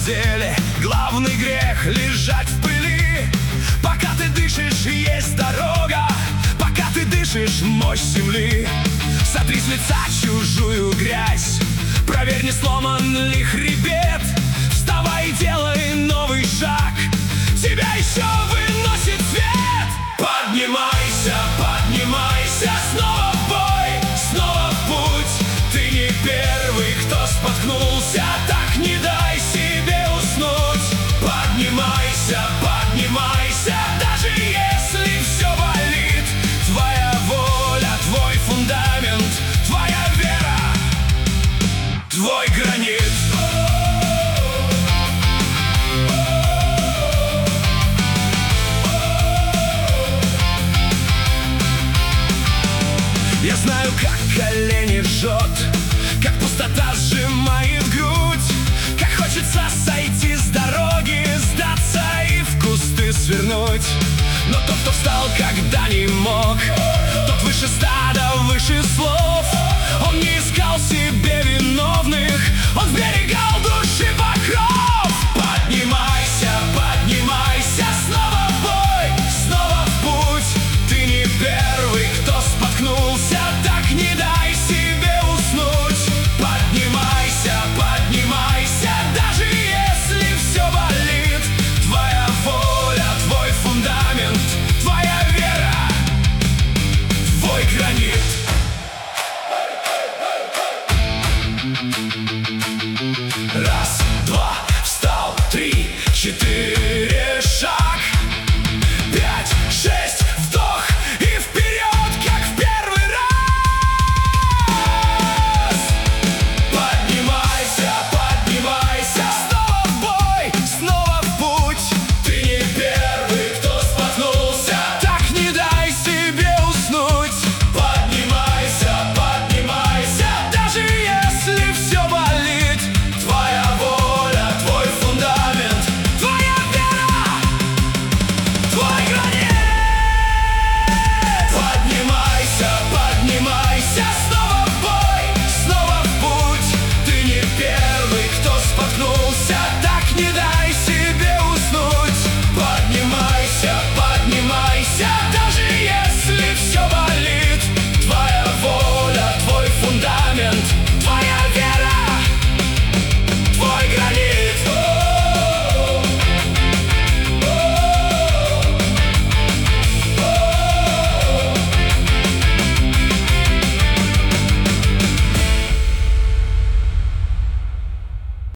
деле главный грех — лежать в пыли. Пока ты дышишь, есть дорога. Пока ты дышишь, мощь земли. Сотри с лица чужую грязь. Проверь, не сломан ли хребет. Вставай и делай новый шаг. Тебя еще выносит свет. Поднимайся, поднимайся, снова в бой, снова в путь. Ты не первый, кто споткнулся, так не дай себе уснуть. Поднимайся, поднимайся, даже если все болит. Твоя воля, твой фундамент, твоя вера, твой гранит. Я знаю, как колени жжет, как пустота сжимает грудь, как хочется сойти с дороги, сдаться и в кусты свернуть. Но тот, кто встал как